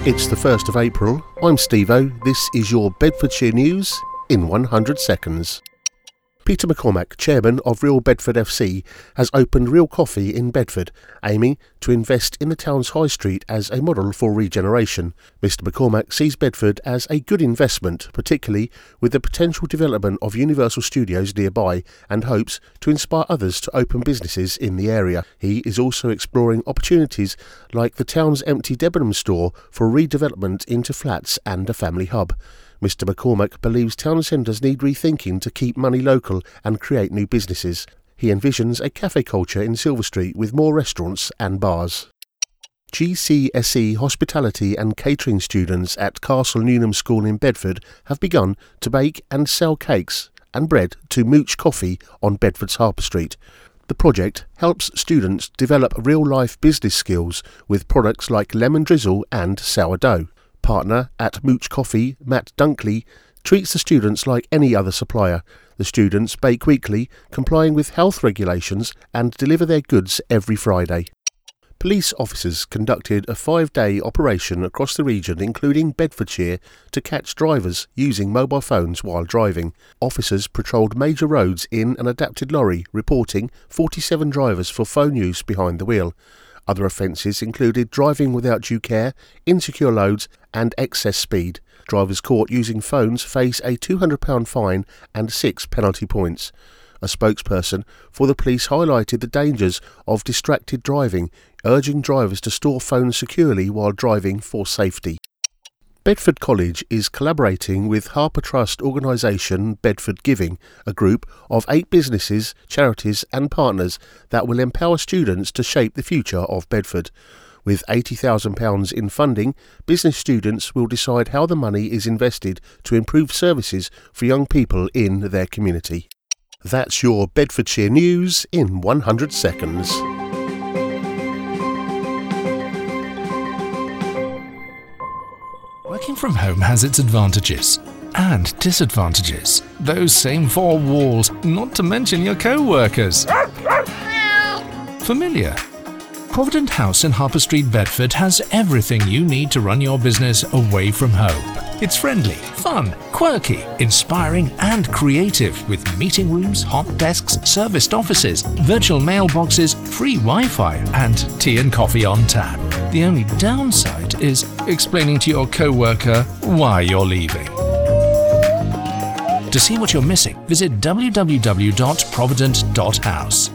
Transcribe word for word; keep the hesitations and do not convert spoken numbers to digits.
It's the first of April. I'm Steve-O. This is your Bedfordshire News in one hundred seconds. Peter McCormack, chairman of Real Bedford F C, has opened Real Coffee in Bedford, aiming to invest in the town's high street as a model for regeneration. Mister McCormack sees Bedford as a good investment, particularly with the potential development of Universal Studios nearby, and hopes to inspire others to open businesses in the area. He is also exploring opportunities like the town's empty Debenham store for redevelopment into flats and a family hub. Mister McCormack believes town centres need rethinking to keep money local and create new businesses. He envisions a cafe culture in Silver Street with more restaurants and bars. G C S E hospitality and catering students at Castle Newnham School in Bedford have begun to bake and sell cakes and bread to Mooch Coffee on Bedford's Harper Street. The project helps students develop real-life business skills with products like lemon drizzle and sourdough. Partner at Mooch Coffee, Matt Dunkley, treats the students like any other supplier. The students bake weekly, complying with health regulations, and deliver their goods every Friday. Police officers conducted a five-day operation across the region, including Bedfordshire, to catch drivers using mobile phones while driving. Officers patrolled major roads in an adapted lorry, reporting forty-seven drivers for phone use behind the wheel. Other offences included driving without due care, insecure loads and excess speed. Drivers caught using phones face a two hundred pounds fine and six penalty points. A spokesperson for the police highlighted the dangers of distracted driving, urging drivers to store phones securely while driving for safety. Bedford College is collaborating with Harper Trust organisation Bedford Giving, a group of eight businesses, charities and partners that will empower students to shape the future of Bedford. With eighty thousand pounds in funding, business students will decide how the money is invested to improve services for young people in their community. That's your Bedfordshire News in one hundred seconds. Working from home has its advantages and disadvantages. Those same four walls, not to mention your co-workers. Familiar? Provident House in Harper Street, Bedford has everything you need to run your business away from home. It's friendly, fun, quirky, inspiring and creative with meeting rooms, hot desks, serviced offices, virtual mailboxes, free Wi-Fi and tea and coffee on tap. The only downside is explaining to your co-worker why you're leaving. To see what you're missing, visit w w w dot provident dot house.